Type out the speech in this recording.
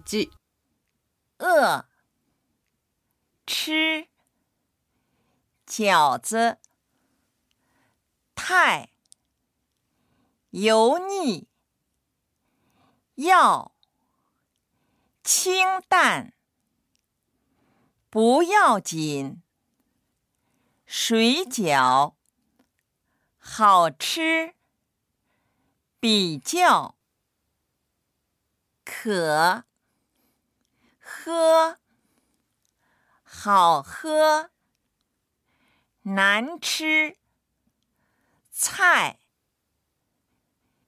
记。 饿，吃，饺子，太，油腻，要，清淡，不要紧，水饺，好吃，比较，渴，喝，好喝，难吃，菜。